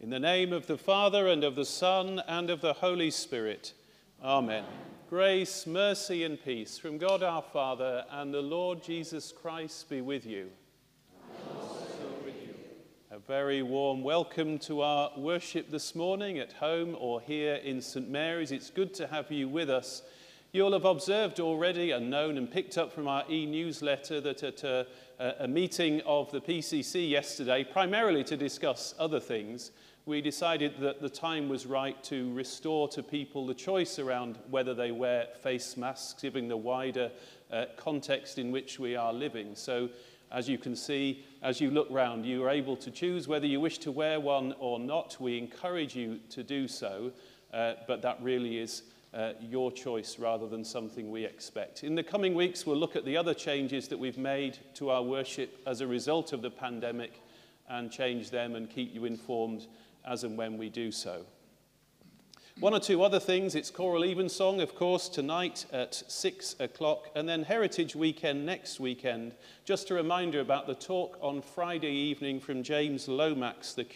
In the name of the Father, and of the Son, and of the Holy Spirit. Amen. Grace, mercy, and peace from God our Father and the Lord Jesus Christ be with you. And also with you. A very warm welcome to our worship this morning at home or here in St. Mary's. It's good to have you with us. You'll have observed already and known and picked up from our e-newsletter that at a meeting of the PCC yesterday, primarily to discuss other things, we decided that the time was right to restore to people the choice around whether they wear face masks, given the wider context in which we are living. So, as you can see, as you look round, you are able to choose whether you wish to wear one or not. We encourage you to do so, but that really is your choice rather than something we expect. In the coming weeks, we'll look at the other changes that we've made to our worship as a result of the pandemic and change them and keep you informed as and when we do so. One or two other things. It's Choral Evensong, of course, tonight at 6 o'clock, and then Heritage Weekend next weekend. Just a reminder about the talk on Friday evening from James Lomax, the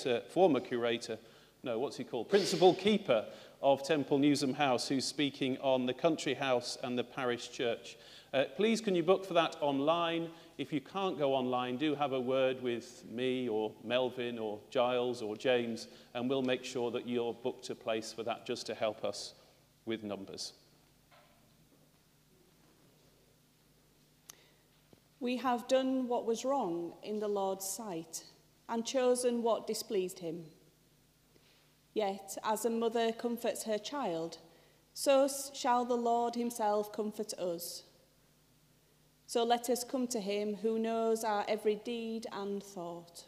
principal keeper of Temple Newsham House, who's speaking on the country house and the parish church. Please can you book for that online? If you can't go online, do have a word with me or Melvin or Giles or James, and we'll make sure that you're booked a place for that just to help us with numbers. We have done what was wrong in the Lord's sight and chosen what displeased him. Yet, as a mother comforts her child, so shall the Lord himself comfort us. So let us come to him who knows our every deed and thought.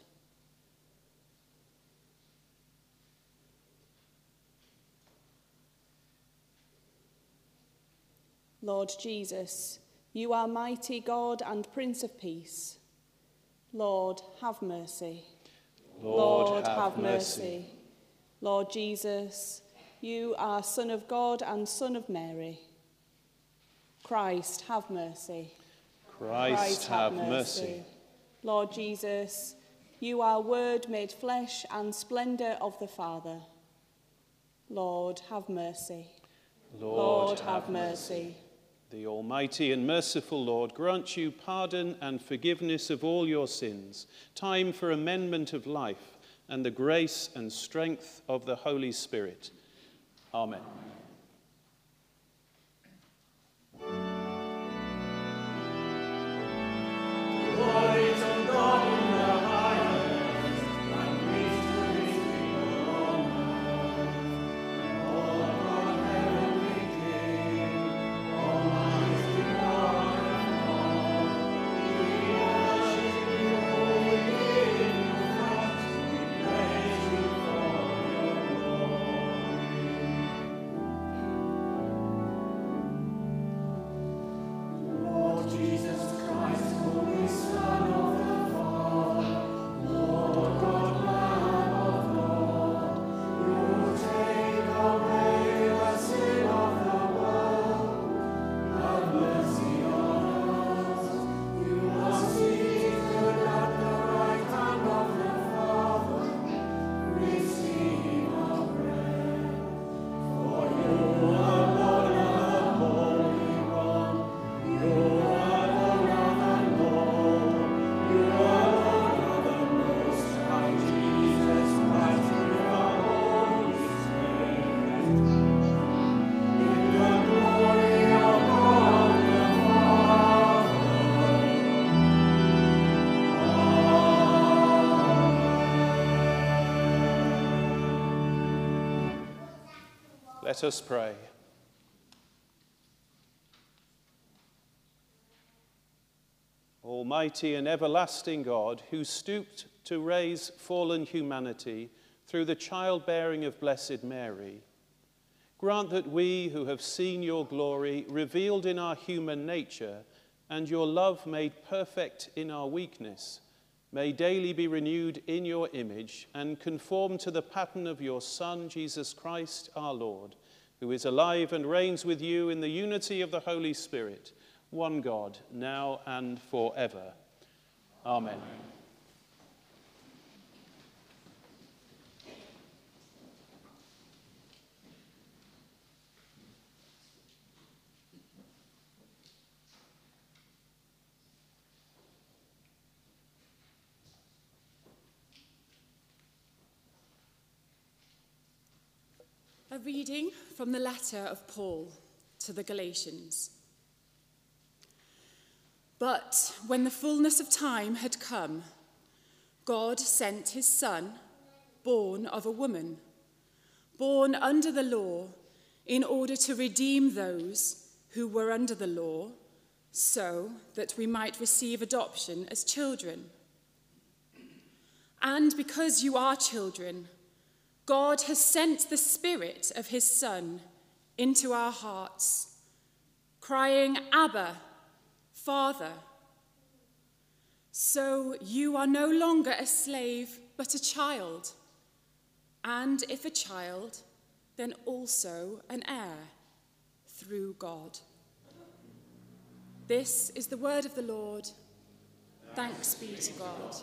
Lord Jesus, you are mighty God and Prince of Peace. Lord, have mercy. Lord, have mercy. Lord Jesus, you are Son of God and Son of Mary. Christ, have mercy. Christ, have mercy. Lord Jesus, you are Word made flesh and splendour of the Father. Lord, have mercy. Lord, have mercy. The Almighty and merciful Lord grant you pardon and forgiveness of all your sins, time for amendment of life, and the grace and strength of the Holy Spirit. Amen. Glory to God in the highest, and peace to his people on earth. All God, heavenly King, almighty God and all, we worship you, we give you thanks, we praise you for your glory. Lord Jesus Christ, Holy Son of the Father, Lord God, Lamb of God, you take away the sin of the world. Have mercy on us. You are seated at the right hand of the Father. Receive our prayer. For you alone are the Holy One. You alone are the Lord. You alone are the Most High, Jesus Christ, with the Holy Spirit. In the glory of God the Father. Let us pray. Almighty and everlasting God, who stooped to raise fallen humanity through the childbearing of Blessed Mary, grant that we who have seen your glory revealed in our human nature and your love made perfect in our weakness, may daily be renewed in your image and conform to the pattern of your Son, Jesus Christ our Lord, who is alive and reigns with you in the unity of the Holy Spirit, one God, now and forever. Amen. A reading from the letter of Paul to the Galatians. But when the fullness of time had come, God sent his Son, born of a woman, born under the law, in order to redeem those who were under the law, so that we might receive adoption as children. And because you are children, God has sent the Spirit of his Son into our hearts, crying, Abba, Father. So you are no longer a slave, but a child. And if a child, then also an heir through God. This is the word of the Lord. Thanks be to God.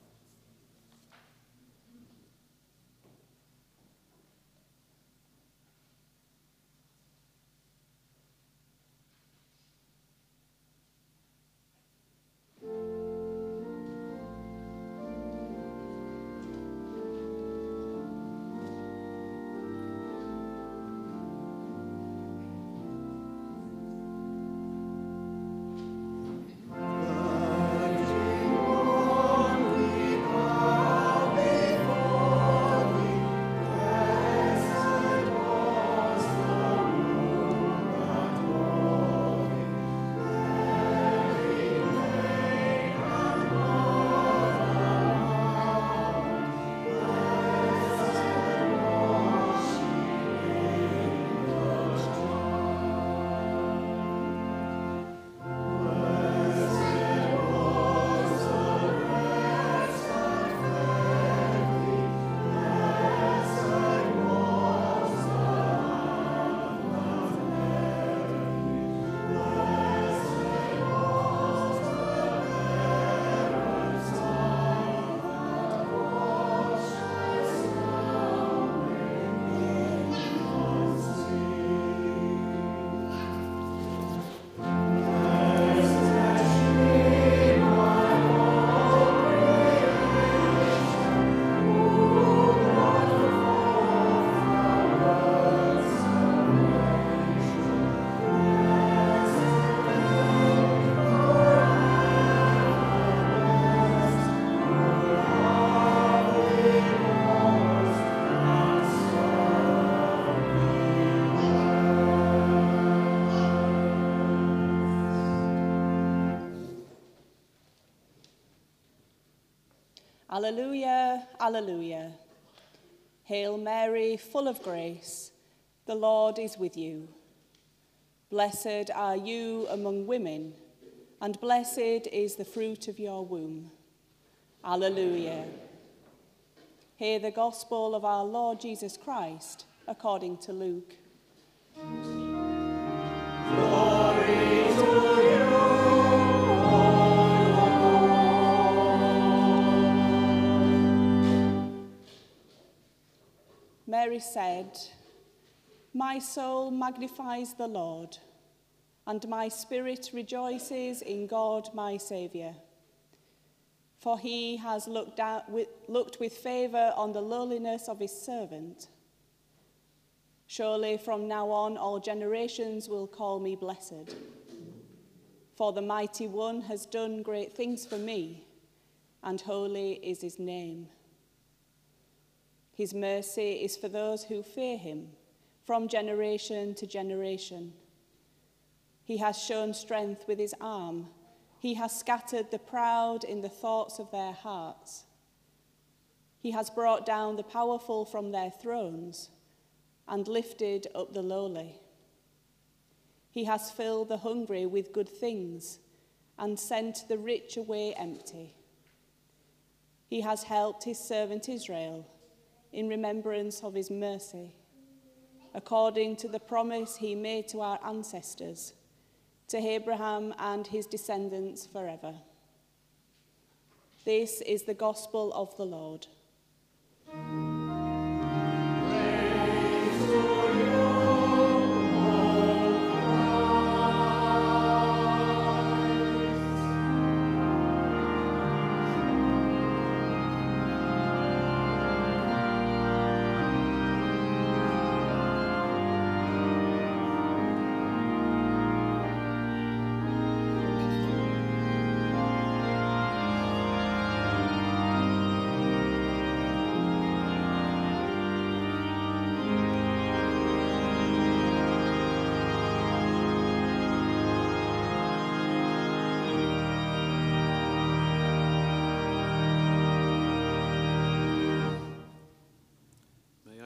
Alleluia, alleluia. Hail Mary, full of grace, the Lord is with you. Blessed are you among women, and blessed is the fruit of your womb. Alleluia. Hear the gospel of our Lord Jesus Christ, according to Luke. Glory to you. Mary said, My soul magnifies the Lord, and my spirit rejoices in God my Saviour. For he has looked with favour on the lowliness of his servant. Surely from now on all generations will call me blessed. For the Mighty One has done great things for me, and holy is his name. His mercy is for those who fear him, from generation to generation. He has shown strength with his arm. He has scattered the proud in the thoughts of their hearts. He has brought down the powerful from their thrones and lifted up the lowly. He has filled the hungry with good things and sent the rich away empty. He has helped his servant Israel in remembrance of his mercy, according to the promise he made to our ancestors, to Abraham and his descendants forever. This is the gospel of the Lord.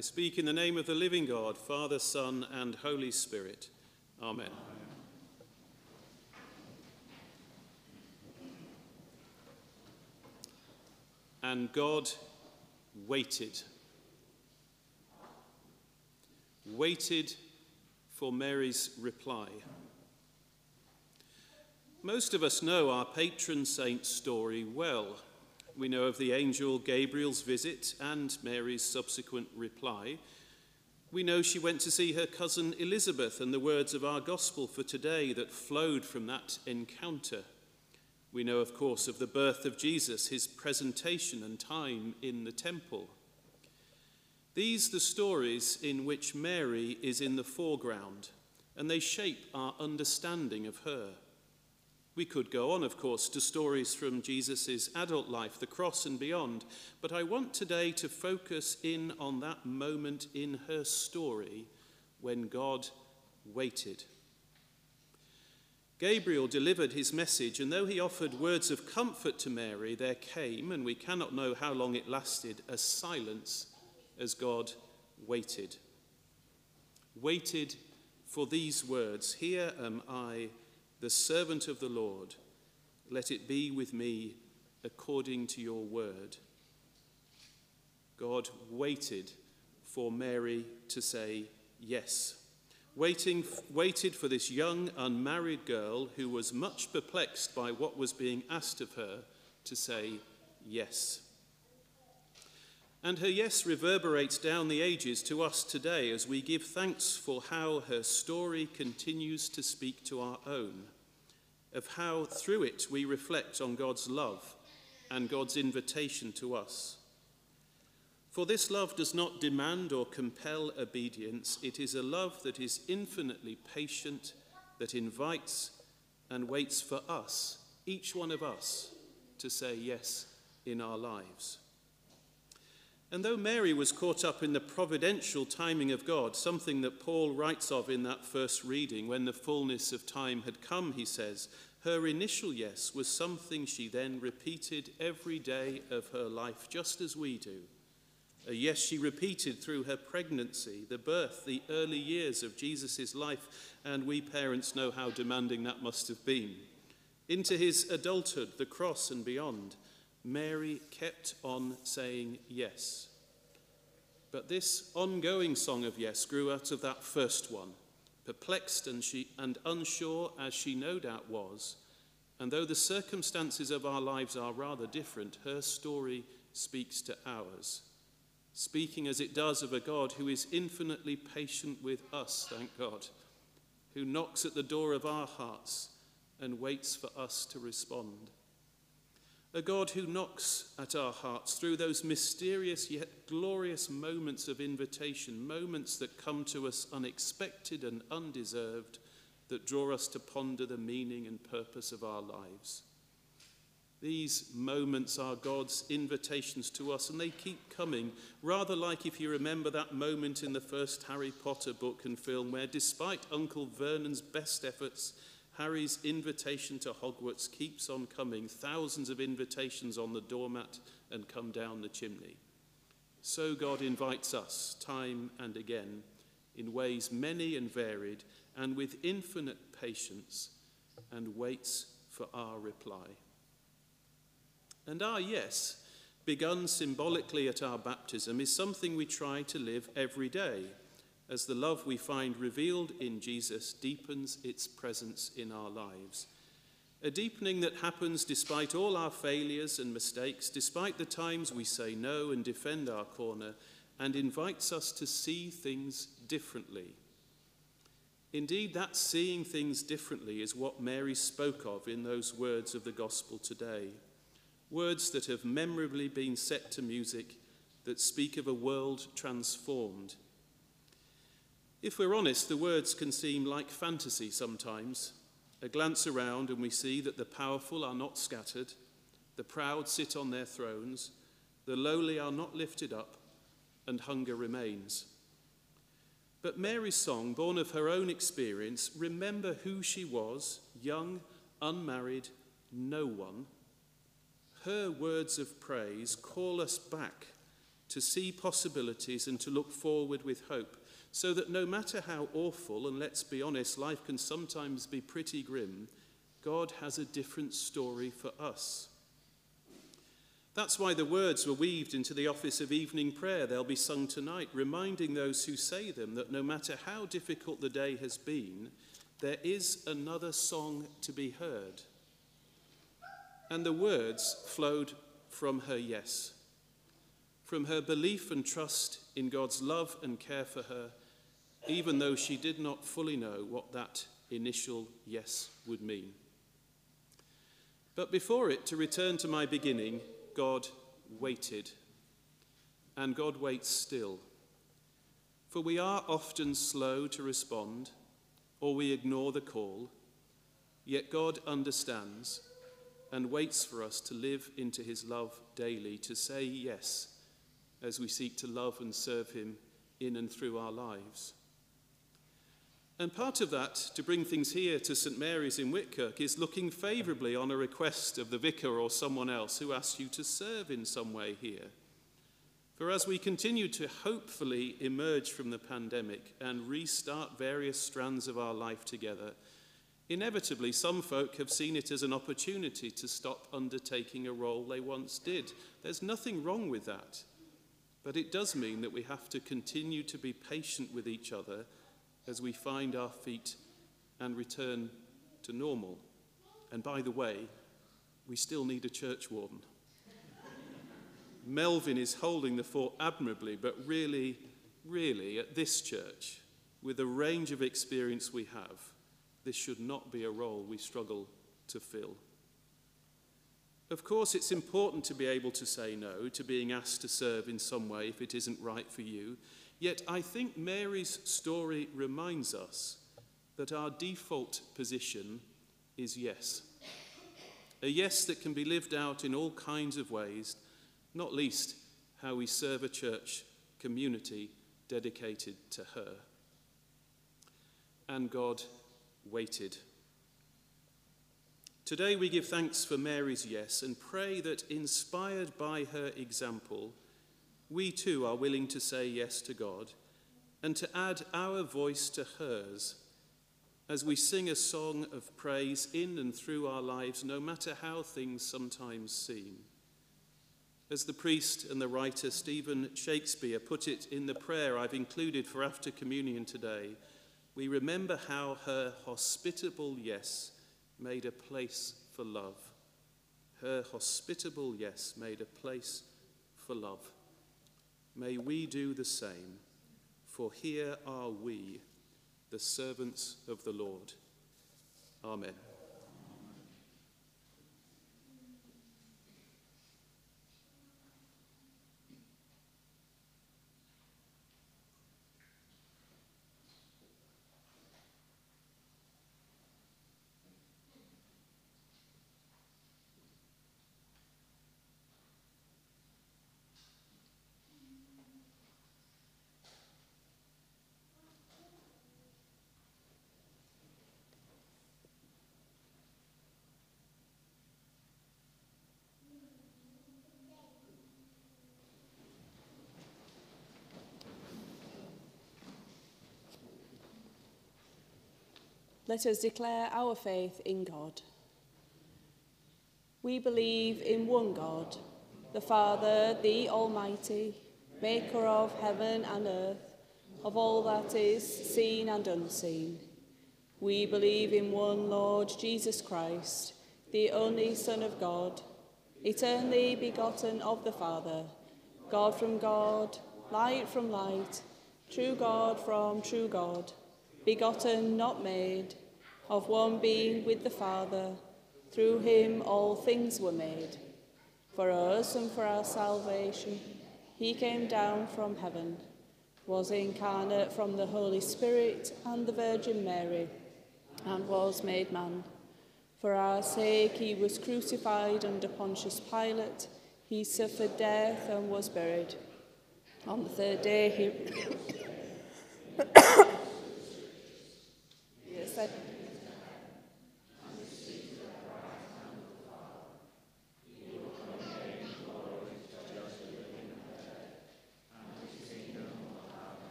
I speak in the name of the living God, Father, Son, and Holy Spirit. Amen. And God waited for Mary's reply. Most of us know our patron saint's story well. We know of the angel Gabriel's visit and Mary's subsequent reply. We know she went to see her cousin Elizabeth and the words of our gospel for today that flowed from that encounter. We know, of course, of the birth of Jesus, his presentation and time in the temple. These the stories in which Mary is in the foreground, and they shape our understanding of her. We could go on, of course, to stories from Jesus' adult life, the cross and beyond, but I want today to focus in on that moment in her story when God waited. Gabriel delivered his message, and though he offered words of comfort to Mary, there came, and we cannot know how long it lasted, a silence as God waited. Waited for these words, "Here am I, the servant of the Lord. Let it be with me according to your word." God waited for Mary to say yes. Waited for this young unmarried girl who was much perplexed by what was being asked of her to say yes. And her yes reverberates down the ages to us today as we give thanks for how her story continues to speak to our own, of how through it we reflect on God's love and God's invitation to us. For this love does not demand or compel obedience. It is a love that is infinitely patient, that invites and waits for us, each one of us, to say yes in our lives. And though Mary was caught up in the providential timing of God, something that Paul writes of in that first reading, when the fullness of time had come, he says, her initial yes was something she then repeated every day of her life, just as we do. A yes she repeated through her pregnancy, the birth, the early years of Jesus' life, and we parents know how demanding that must have been. Into his adulthood, the cross and beyond, Mary kept on saying yes. But this ongoing song of yes grew out of that first one, perplexed and unsure as she no doubt was. And though the circumstances of our lives are rather different, her story speaks to ours, speaking as it does of a God who is infinitely patient with us, thank God, who knocks at the door of our hearts and waits for us to respond. A God who knocks at our hearts through those mysterious yet glorious moments of invitation, moments that come to us unexpected and undeserved, that draw us to ponder the meaning and purpose of our lives. These moments are God's invitations to us, and they keep coming, rather like if you remember that moment in the first Harry Potter book and film where, despite Uncle Vernon's best efforts, Harry's invitation to Hogwarts keeps on coming, thousands of invitations on the doormat and come down the chimney. So God invites us time and again in ways many and varied and with infinite patience, and waits for our reply. And our yes, begun symbolically at our baptism, is something we try to live every day, as the love we find revealed in Jesus deepens its presence in our lives. A deepening that happens despite all our failures and mistakes, despite the times we say no and defend our corner, and invites us to see things differently. Indeed, that seeing things differently is what Mary spoke of in those words of the gospel today. Words that have memorably been set to music, that speak of a world transformed. If we're honest, the words can seem like fantasy sometimes. A glance around and we see that the powerful are not scattered, the proud sit on their thrones, the lowly are not lifted up, and hunger remains. But Mary's song, born of her own experience, remember who she was, young, unmarried, no one. Her words of praise call us back to see possibilities and to look forward with hope, so that no matter how awful, and let's be honest, life can sometimes be pretty grim, God has a different story for us. That's why the words were weaved into the office of evening prayer. They'll be sung tonight, reminding those who say them that no matter how difficult the day has been, there is another song to be heard. And the words flowed from her yes, from her belief and trust in God's love and care for her, even though she did not fully know what that initial yes would mean. But before it, to return to my beginning, God waited, and God waits still. For we are often slow to respond, or we ignore the call, yet God understands and waits for us to live into his love daily, to say yes as we seek to love and serve him in and through our lives. And part of that, to bring things here to St Mary's in Whitkirk, is looking favourably on a request of the vicar or someone else who asks you to serve in some way here. For as we continue to hopefully emerge from the pandemic and restart various strands of our life together, inevitably some folk have seen it as an opportunity to stop undertaking a role they once did. There's nothing wrong with that. But it does mean that we have to continue to be patient with each other as we find our feet and return to normal. And by the way, we still need a church warden. Melvin is holding the fort admirably, but really, at this church, with the range of experience we have, this should not be a role we struggle to fill. Of course, it's important to be able to say no to being asked to serve in some way if it isn't right for you. Yet I think Mary's story reminds us that our default position is yes. A yes that can be lived out in all kinds of ways, not least how we serve a church community dedicated to her. And God waited. Today we give thanks for Mary's yes and pray that, inspired by her example, we too are willing to say yes to God and to add our voice to hers as we sing a song of praise in and through our lives, no matter how things sometimes seem. As the priest and the writer Stephen Shakespeare put it in the prayer I've included for after communion today, we remember how her hospitable yes made a place for love. Her hospitable yes made a place for love. May we do the same, for here are we, the servants of the Lord. Amen. Let us declare our faith in God. We believe in one God, the Father, the Almighty, maker of heaven and earth, of all that is seen and unseen. We believe in one Lord Jesus Christ, the only Son of God, eternally begotten of the Father, God from God, light from light, true God from true God, begotten, not made, of one being with the Father. Through him all things were made. For us and for our salvation, he came down from heaven, was incarnate from the Holy Spirit and the Virgin Mary, and was made man. For our sake he was crucified under Pontius Pilate. He suffered death and was buried. On the third day he ascended.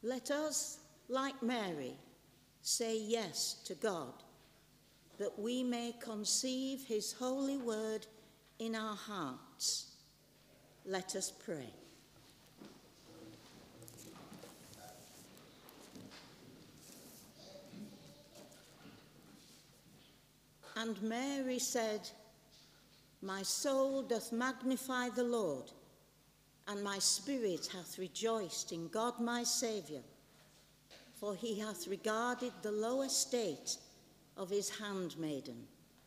Let us, like Mary, say yes to God, that we may conceive his holy word in our hearts. Let us pray. And Mary said, My soul doth magnify the Lord, and my spirit hath rejoiced in God my Saviour, for he hath regarded the low estate of his handmaiden.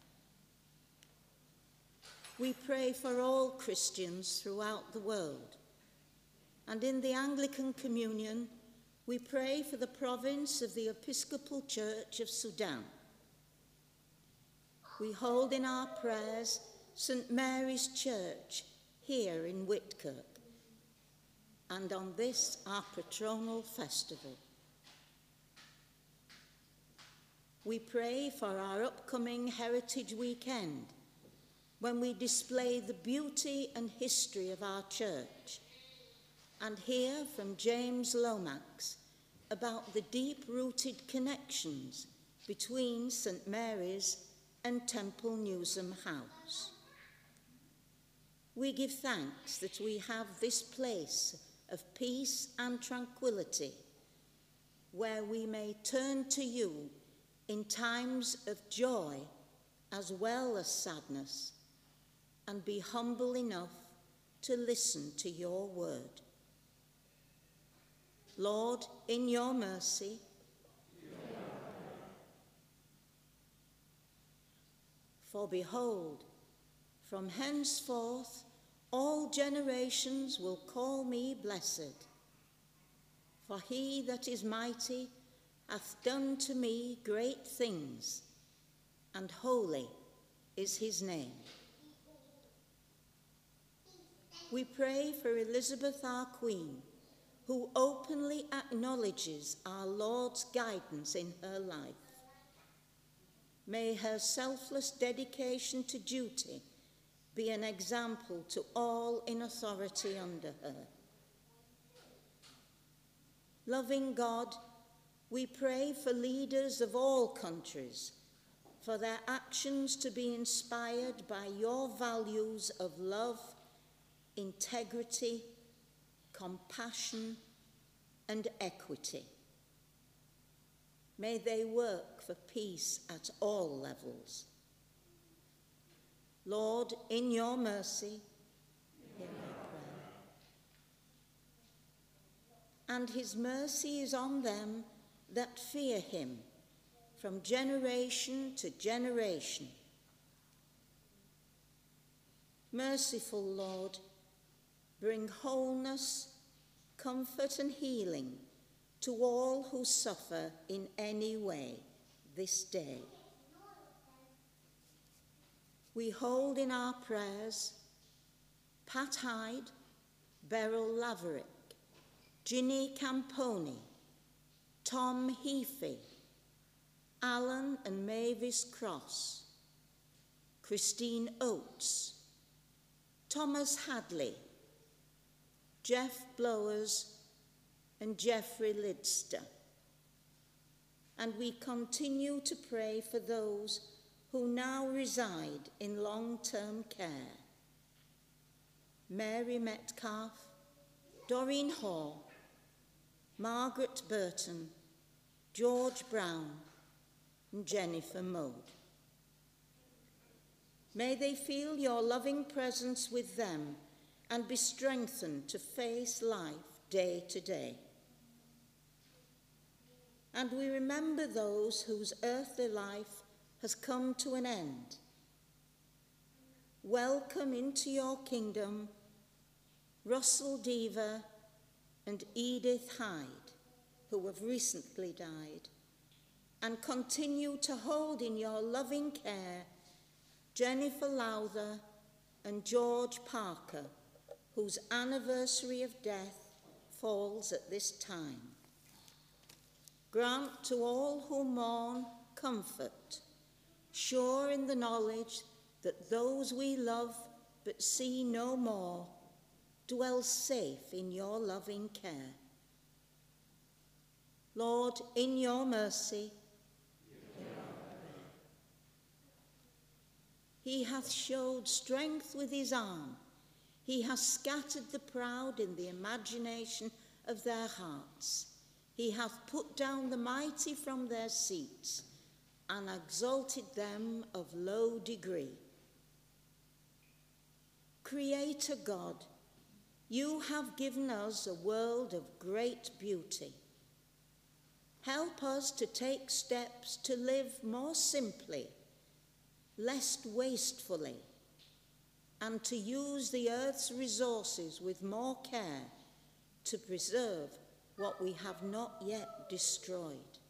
We pray for all Christians throughout the world, and in the Anglican Communion, we pray for the province of the Episcopal Church of Sudan. We hold in our prayers St. Mary's Church here in Whitkirk, and on this our patronal festival. We pray for our upcoming Heritage Weekend, when we display the beauty and history of our church, and hear from James Lomax about the deep-rooted connections between St. Mary's and Temple Newsham House. We give thanks that we have this place of peace and tranquility, where we may turn to you in times of joy as well as sadness, and be humble enough to listen to your word. Lord, in your mercy, for behold, from henceforth all generations will call me blessed. For he that is mighty hath done to me great things, and holy is his name. We pray for Elizabeth, our Queen, who openly acknowledges our Lord's guidance in her life. May her selfless dedication to duty be an example to all in authority under her. Loving God, we pray for leaders of all countries, for their actions to be inspired by your values of love, integrity, compassion, and equity. May they work for peace at all levels. Lord, in your mercy, hear my prayer. And his mercy is on them that fear him from generation to generation. Merciful Lord, bring wholeness, comfort, and healing to all who suffer in any way this day. We hold in our prayers Pat Hyde, Beryl Laverick, Ginny Camponi, Tom Heafy, Alan and Mavis Cross, Christine Oates, Thomas Hadley, Jeff Blowers, and Geoffrey Lidster. And we continue to pray for those who now reside in long-term care. Mary Metcalf, Doreen Hall, Margaret Burton, George Brown, and Jennifer Mode. May they feel your loving presence with them and be strengthened to face life day to day. And we remember those whose earthly life has come to an end. Welcome into your kingdom Russell Deaver and Edith Hyde, who have recently died, and continue to hold in your loving care Jennifer Lowther and George Parker, whose anniversary of death falls at this time. Grant to all who mourn comfort, sure in the knowledge that those we love but see no more dwell safe in your loving care. Lord, in your mercy, he hath showed strength with his arm. He has scattered the proud in the imagination of their hearts. He hath put down the mighty from their seats and exalted them of low degree. Creator God, you have given us a world of great beauty. Help us to take steps to live more simply, less wastefully, and to use the earth's resources with more care to preserve what we have not yet destroyed.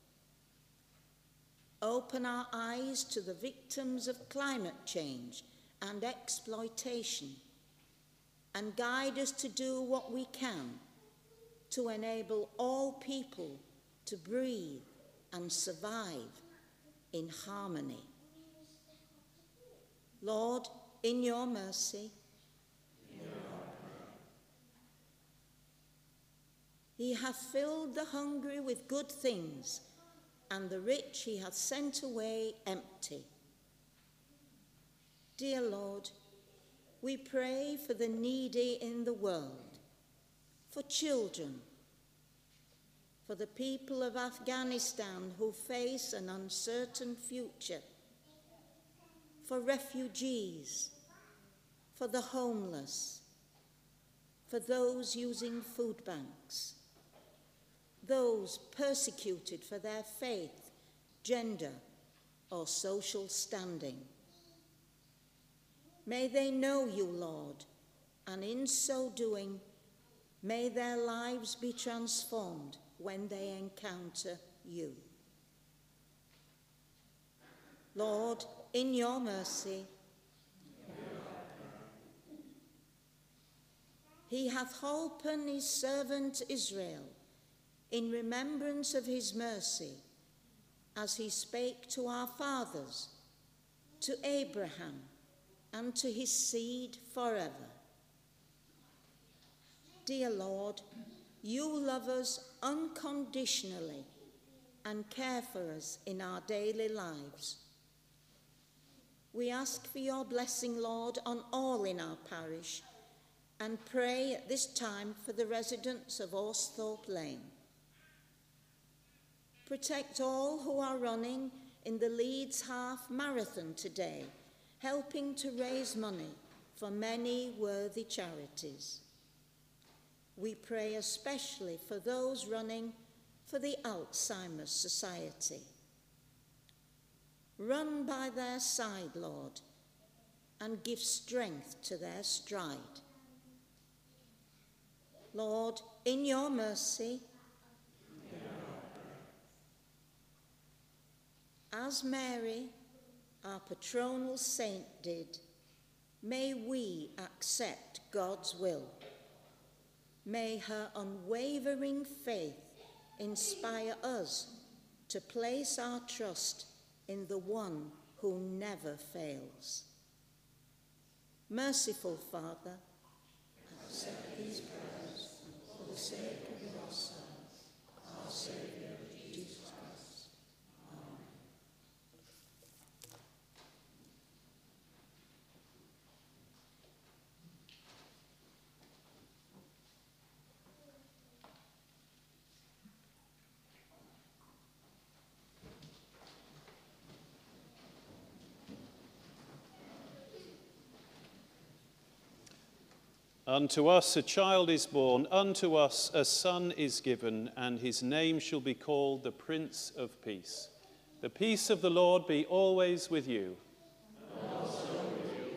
Open our eyes to the victims of climate change and exploitation, and guide us to do what we can to enable all people to breathe and survive in harmony. Lord, in your mercy, he hath filled the hungry with good things, and the rich he hath sent away empty. Dear Lord, we pray for the needy in the world, for children, for the people of Afghanistan who face an uncertain future, for refugees, for the homeless, for those using food banks, those persecuted for their faith, gender, or social standing. May they know you, Lord, and in so doing, may their lives be transformed when they encounter you. Lord, in your mercy, he hath holpen his servant Israel in remembrance of his mercy, as he spake to our fathers, to Abraham, and to his seed forever. Dear Lord, you love us unconditionally and care for us in our daily lives. We ask for your blessing, Lord, on all in our parish, and pray at this time for the residents of Austhorpe Lane. Protect all who are running in the Leeds Half Marathon today, helping to raise money for many worthy charities. We pray especially for those running for the Alzheimer's Society. Run by their side, Lord, and give strength to their stride. Lord, in your mercy, as Mary, our patronal saint, did, may we accept God's will. May her unwavering faith inspire us to place our trust in the one who never fails. Merciful Father, accept these prayers for the sake of your Son, our Saviour, Jesus Christ. Amen. Unto us a child is born, unto us a son is given, and his name shall be called the Prince of Peace. The peace of the Lord be always with you. And also with you.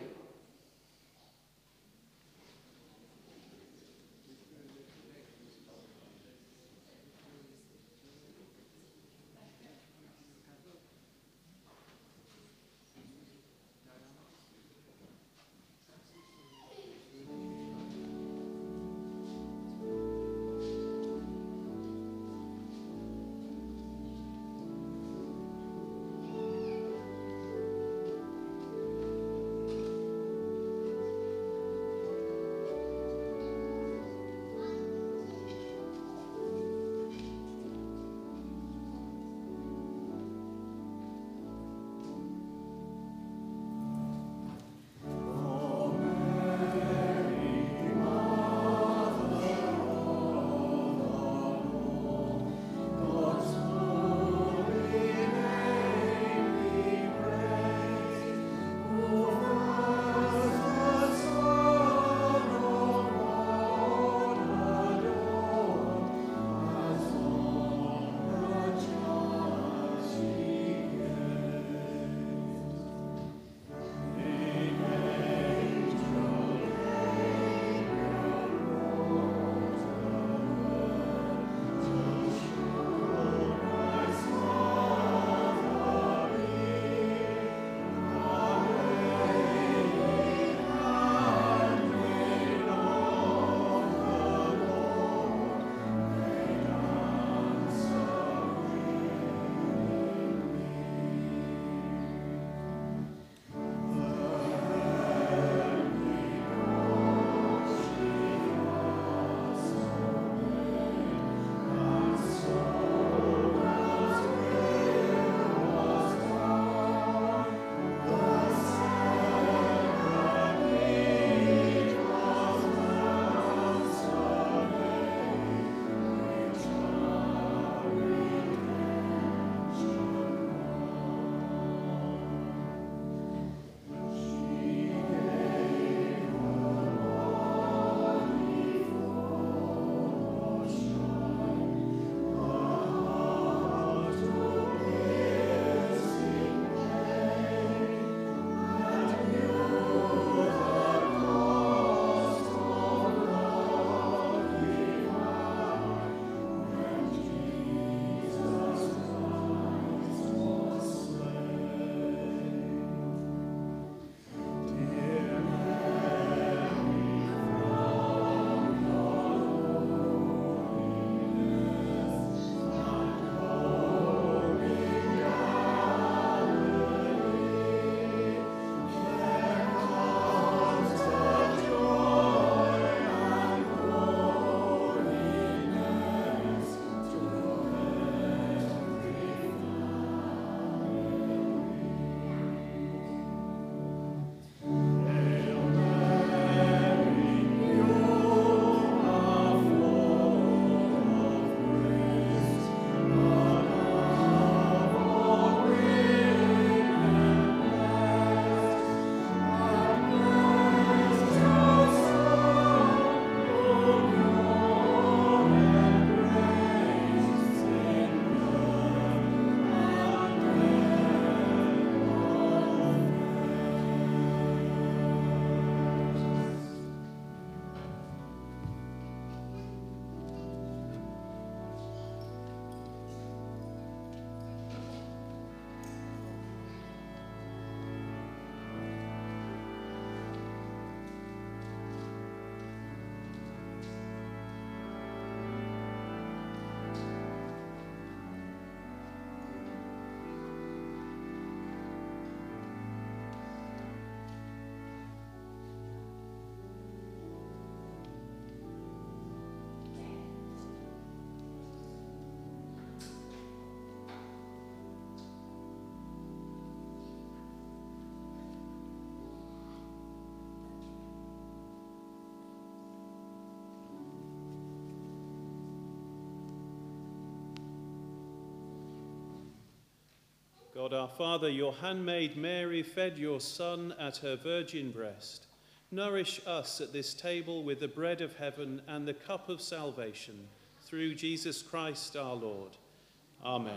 God our Father, your handmaid Mary fed your Son at her virgin breast. Nourish us at this table with the bread of heaven and the cup of salvation, through Jesus Christ our Lord. Amen.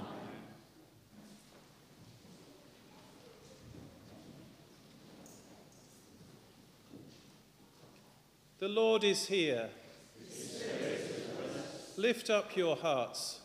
The Lord is here. Lift up your hearts.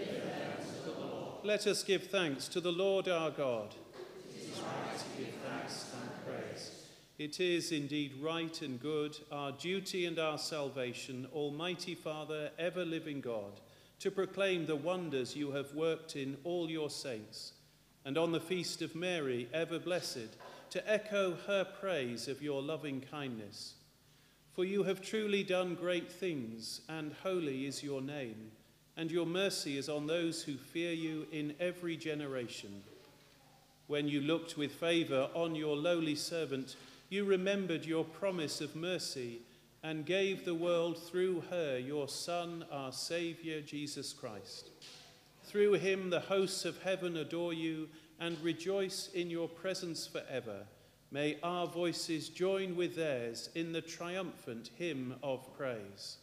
Let us give thanks to the Lord our God. It is right to give thanks and praise. It is indeed right and good, our duty and our salvation, Almighty Father, ever-living God, to proclaim the wonders you have worked in all your saints, and on the feast of Mary, ever blessed, to echo her praise of your loving kindness. For you have truly done great things, and holy is your name, and your mercy is on those who fear you in every generation. When you looked with favour on your lowly servant, you remembered your promise of mercy and gave the world through her your Son, our Saviour, Jesus Christ. Through him the hosts of heaven adore you and rejoice in your presence forever. May our voices join with theirs in the triumphant hymn of praise.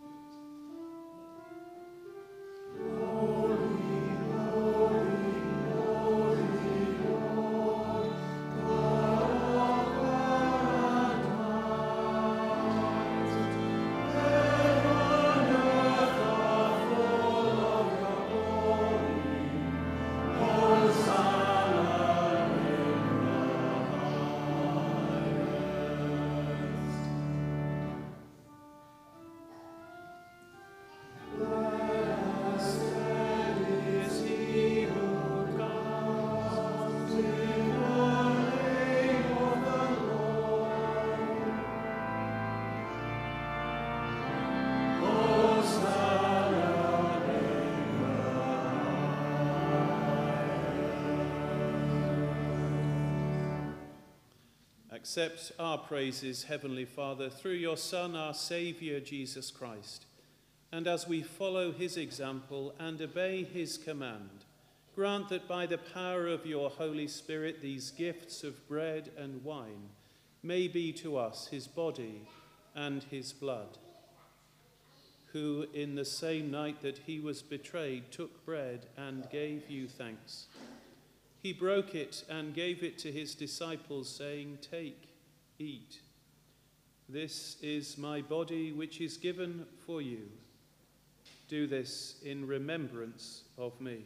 Accept our praises, Heavenly Father, through your Son, our Saviour, Jesus Christ. And as we follow his example and obey his command, grant that by the power of your Holy Spirit these gifts of bread and wine may be to us his body and his blood, who in the same night that he was betrayed took bread and gave you thanks. He broke it and gave it to his disciples, saying, "Take, eat. This is my body which is given for you. Do this in remembrance of me."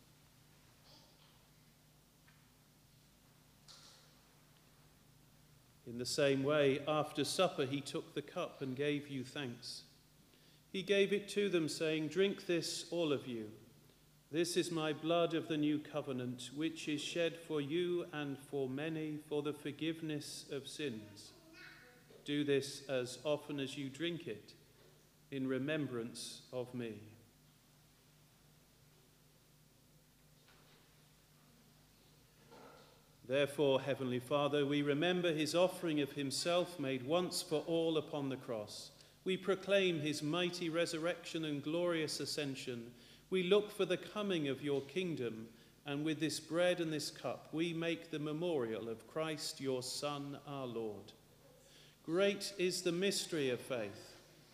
In the same way, after supper, he took the cup and gave you thanks. He gave it to them, saying, "Drink this, all of you. This is my blood of the new covenant, which is shed for you and for many for the forgiveness of sins. Do this as often as you drink it, in remembrance of me." Therefore, Heavenly Father, we remember his offering of himself made once for all upon the cross. We proclaim his mighty resurrection and glorious ascension. We look for the coming of your kingdom, and with this bread and this cup we make the memorial of Christ, your Son, our Lord. Great is the mystery of faith.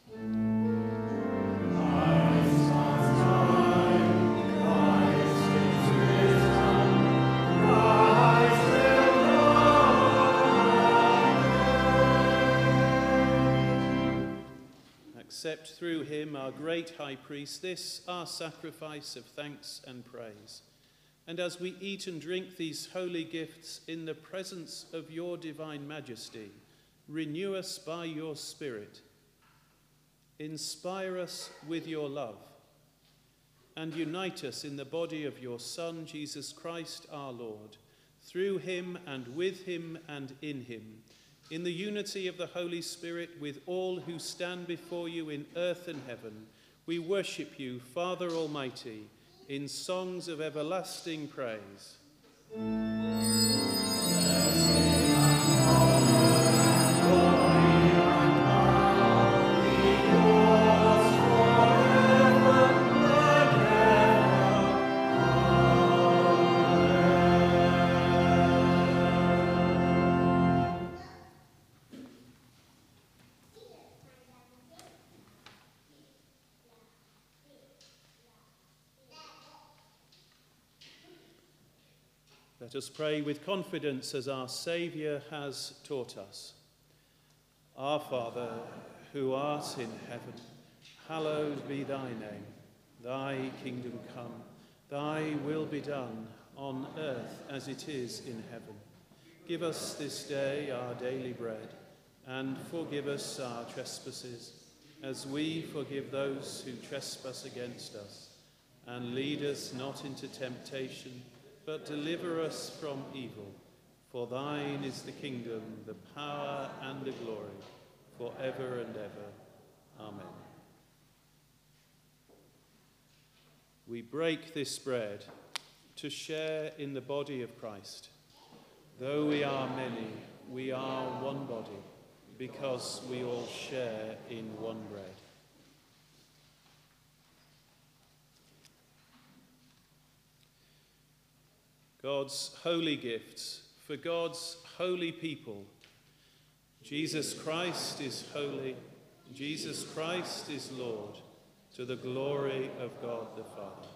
Accept through him, our great high priest, this our sacrifice of thanks and praise. And as we eat and drink these holy gifts in the presence of your divine majesty, renew us by your Spirit. Inspire us with your love, and unite us in the body of your Son, Jesus Christ our Lord, through him and with him and in him, in the unity of the Holy Spirit, with all who stand before you in earth and heaven. We worship you, Father Almighty, in songs of everlasting praise. Let us pray with confidence as our Saviour has taught us. Our Father, who art in heaven, hallowed be thy name. Thy kingdom come, thy will be done, on earth as it is in heaven. Give us this day our daily bread, and forgive us our trespasses, as we forgive those who trespass against us. And lead us not into temptation, but deliver us from evil. For thine is the kingdom, the power, and the glory, forever and ever. Amen. We break this bread to share in the body of Christ. Though we are many, we are one body, because we all share in one bread. God's holy gifts for God's holy people. Jesus Christ is holy. Jesus Christ is Lord, to the glory of God the Father.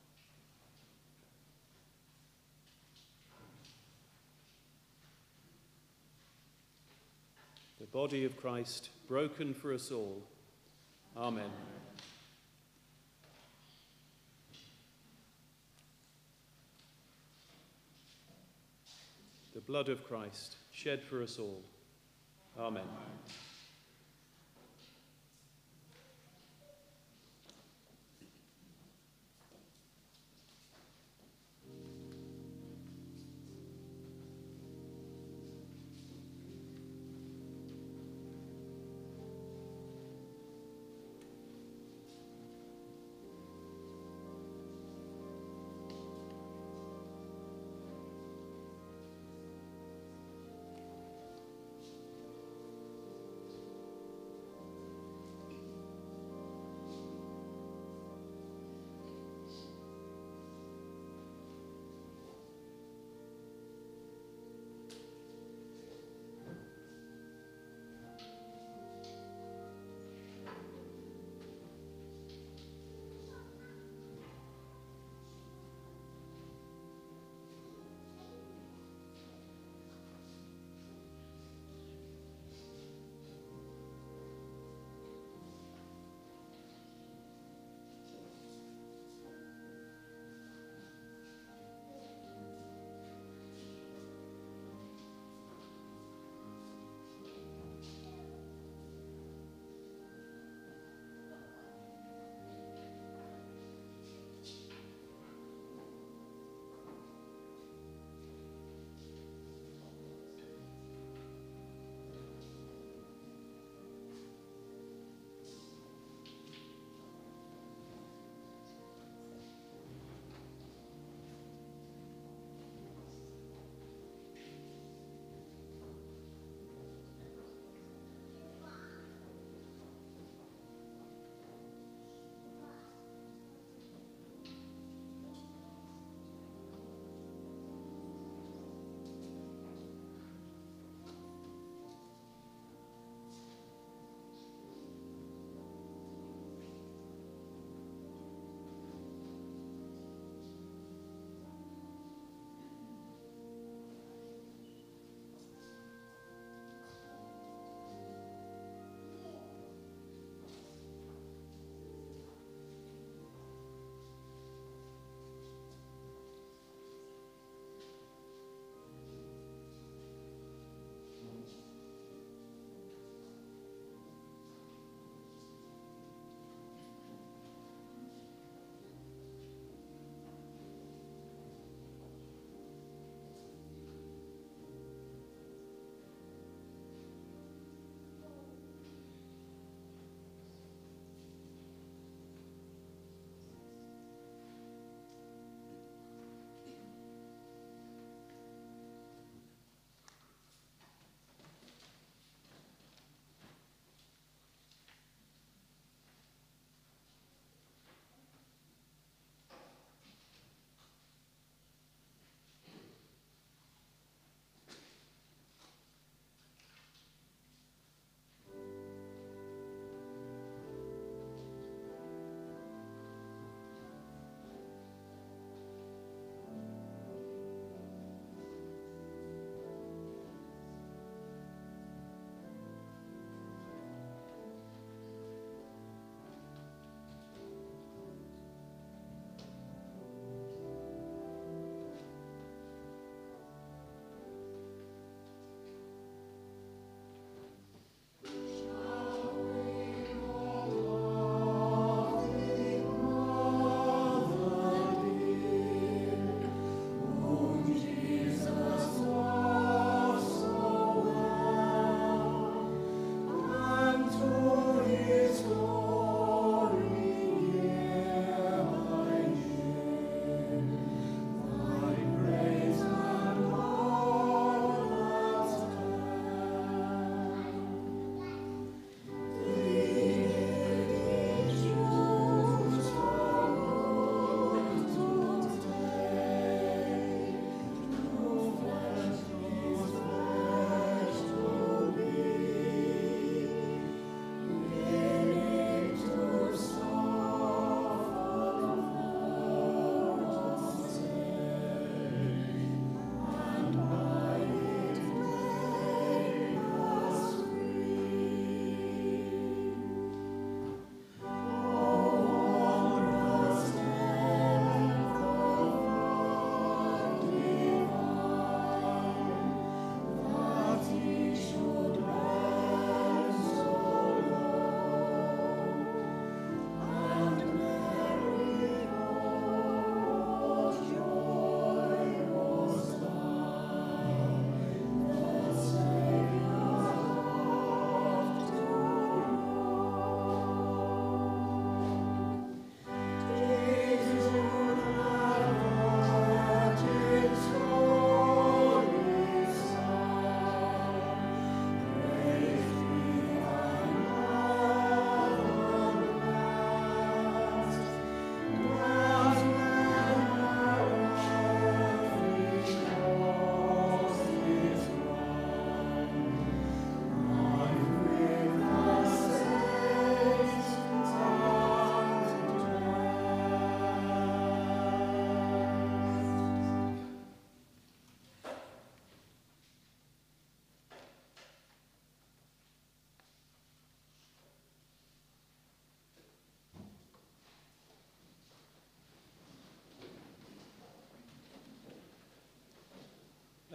The body of Christ broken for us all. Amen. The blood of Christ shed for us all. Amen.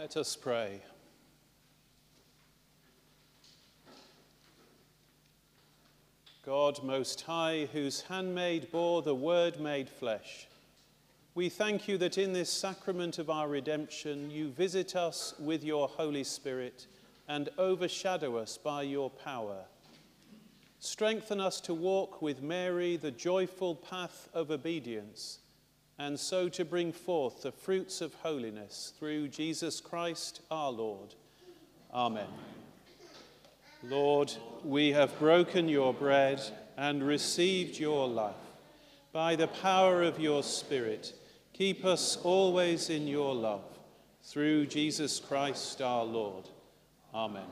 Let us pray. God Most High, whose handmaid bore the Word made flesh, we thank you that in this sacrament of our redemption you visit us with your Holy Spirit and overshadow us by your power. Strengthen us to walk with Mary the joyful path of obedience, and so to bring forth the fruits of holiness through Jesus Christ our Lord. Amen. Lord, we have broken your bread and received your life. By the power of your Spirit, keep us always in your love. Through Jesus Christ our Lord. Amen.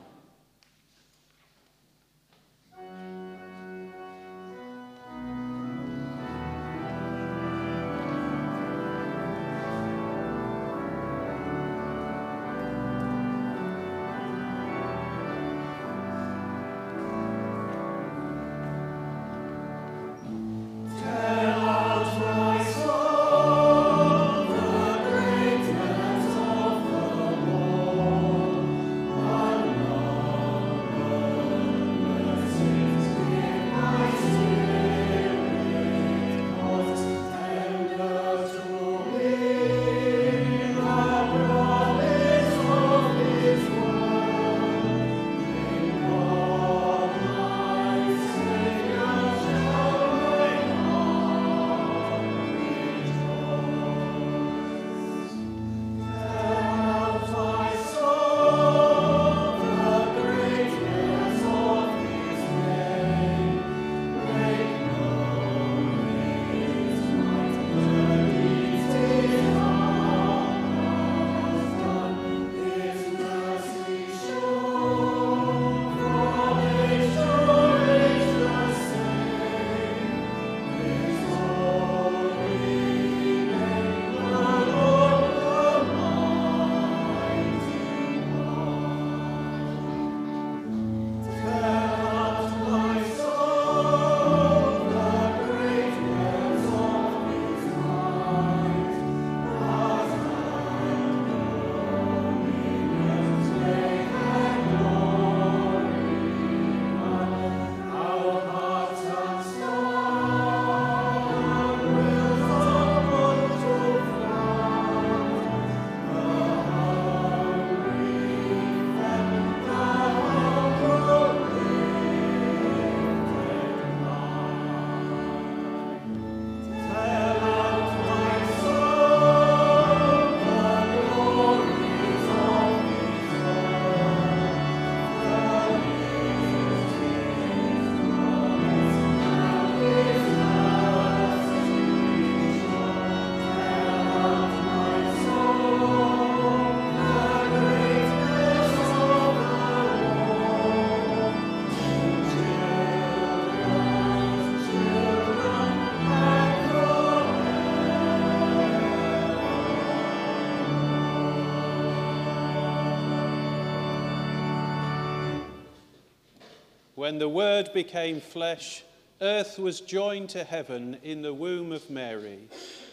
When the Word became flesh, earth was joined to heaven in the womb of Mary.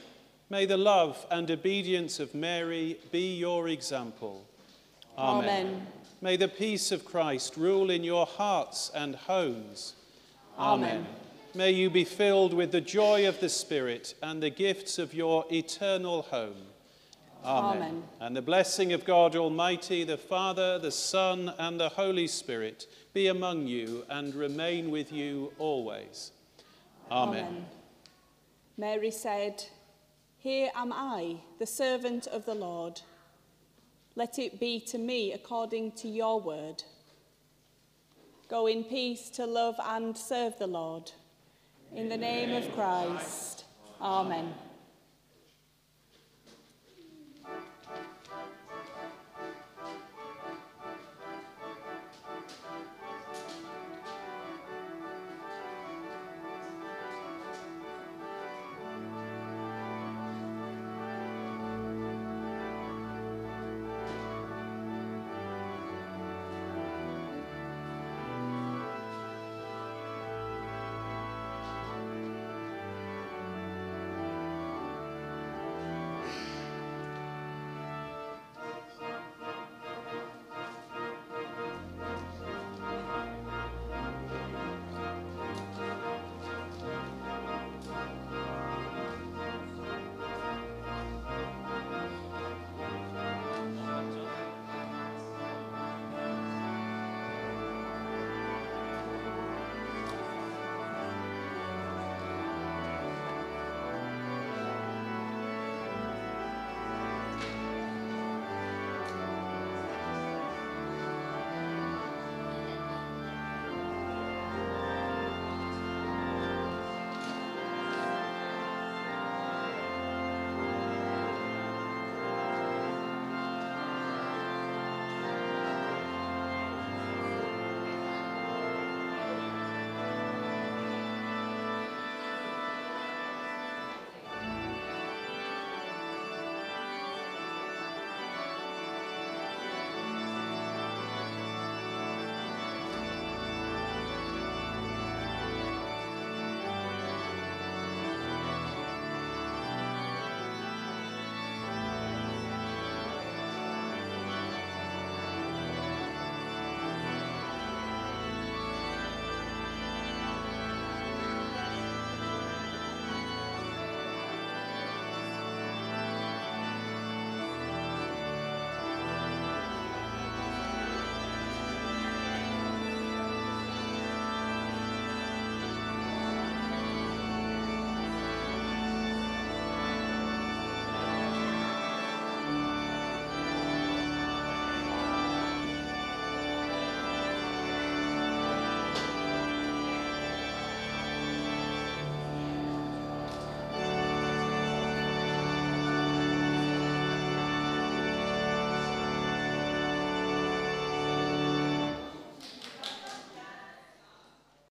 May the love and obedience of Mary be your example. Amen. Amen. May the peace of Christ rule in your hearts and homes. Amen. May you be filled with the joy of the Spirit and the gifts of your eternal home. Amen. Amen. And the blessing of God Almighty, the Father, the Son, and the Holy Spirit be among you and remain with you always. Amen. Mary said, "Here am I, the servant of the Lord. Let it be to me according to your word." Go in peace to love and serve the Lord. In the name of Christ. Amen.